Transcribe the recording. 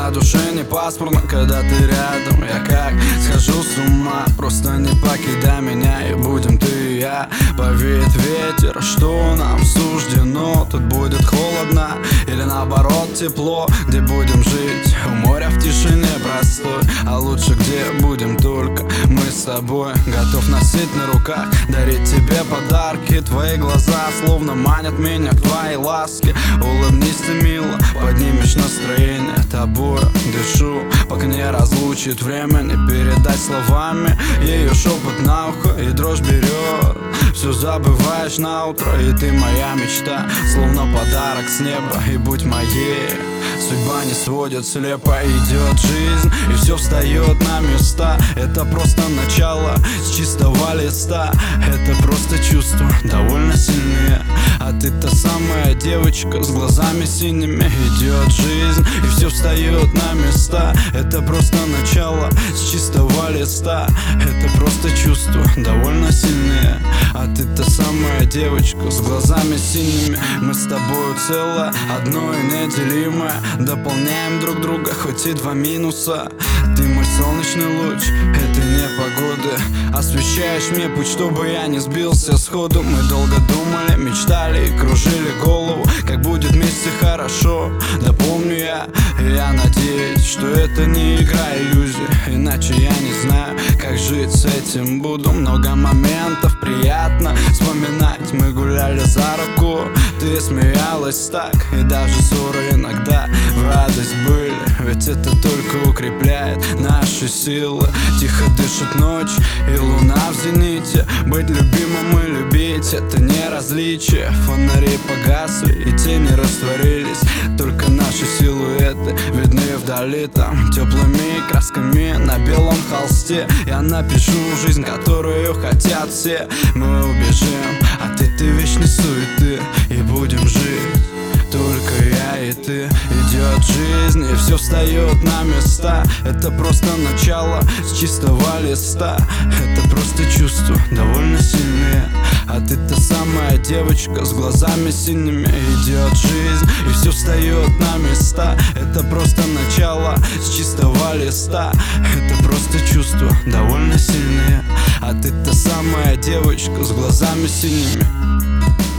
на душе не пасмурно, когда ты рядом. Я как схожу с ума, просто не покидай меня, и будем ты и я. Повеет ветер, что нам суждено. Тут будет холодно или наоборот тепло. Где будем жить? У моря в тишине простой, а лучше где будем только мы с тобой. Готов носить на руках, дарить тебе подарки. Твои глаза словно манят меня к твоей ласке. Улыбнись ты мило, поднимешь настроение. Тобой дышу, пока не разлучит время. Не передать словами ее шепот на ухо, и дрожь берет. Все забываешь на утро, и ты моя мечта, словно подарок с неба, и будь моей. Судьба не сводит слепо, идет жизнь, и все встает на места. Это просто начало с чистого листа. Это просто чувство довольно сильные. А ты та самая девочка с глазами синими. Идет жизнь, и все встает на места. Это просто начало с чистого листа. Это просто чувство довольно сильные. А ты та самая девочка с глазами синими. Мы с тобой целое, одно и неделимое. Дополняем друг друга, хоть и два минуса. Ты мой солнечный луч этой непогоды. Освещаешь мне путь, чтобы я не сбился сходу. Мы долго думали, мечтали и кружили голову, как будет вместе хорошо. Да помню я надеюсь, что это не игра иллюзий. Иначе я не знаю, как жить с этим буду. Много моментов приятно вспоминать. Мы гуляли за руку, ты смеялась так, и даже ссоры иногда в радость были. Ведь это только укрепляет наши силы. Тихо дышит ночь и луна в зените. Быть любимым и любить — это не различие. Фонари погасли и тени растворились. Только наши силуэты видны вдали. Там теплыми красками на белом холсте я напишу жизнь, которую хотят все. Мы убежим от этой вечной суеты и будем жить только я и ты. Идет жизнь, и все встает на места. Это просто начало с чистого листа. Это просто чувство довольно сильные. А ты та самая девочка с глазами синими. Идет жизнь, и все встает на места. Это просто начало с чистого листа. Это просто чувство довольно сильные. А ты та самая девочка с глазами синими.